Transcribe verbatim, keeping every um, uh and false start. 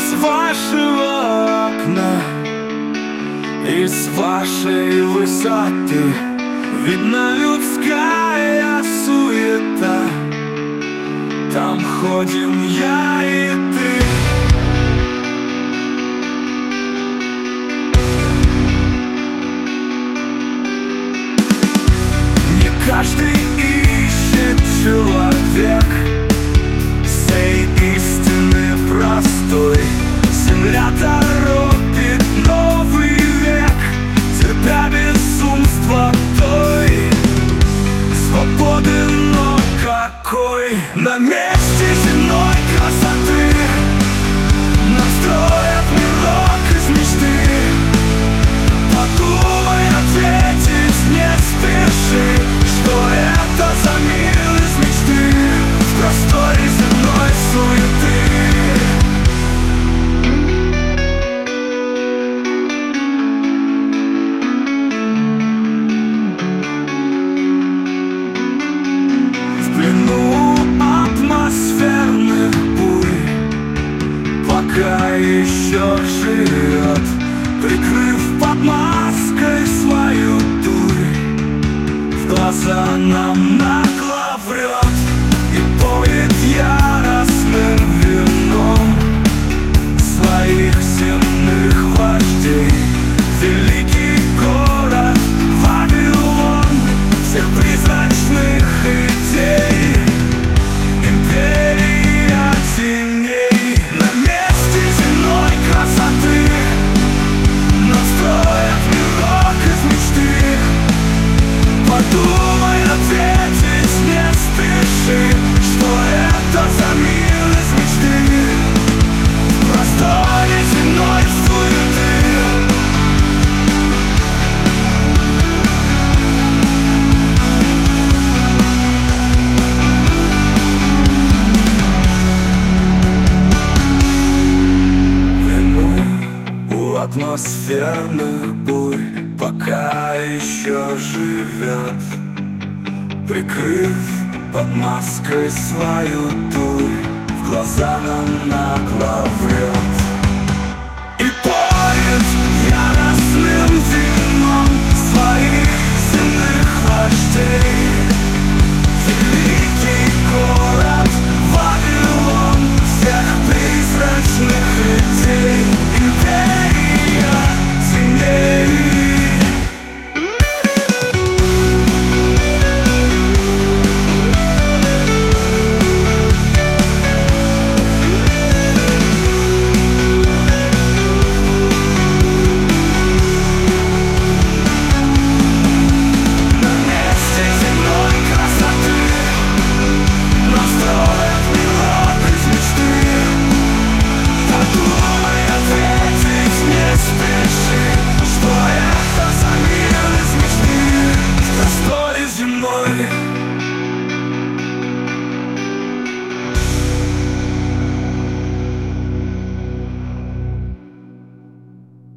С вашего окна и с вашей высоты видна людская суета. Там ходим я и ты. Не каждый ищет человек сей истины простой. Земля торопит новый век, терпя безумство той свободы, но какой на месте земной красоты нам строят мирок из мечты. Подумай, ответить не спеши, что это за мир из мечты в просторе земной суеты. В плену атмосферных бурь пока еще живет, прикрыв под маской свою дурь. В глаза нам нагло врет и поет яростным вином своих земных вождей. Великий город Вавилон всех призрачных идей, империя теней. На месте земной красоты нам строят мирок из мечты. Подумай, ответить не спеши, что это за мир из мечты в просторе земной суеты. Атмосферных бурь пока еще живет, прикрыв под маской свою дурь. В глаза нам нагло врет и поет яростным вином своих земных вождей.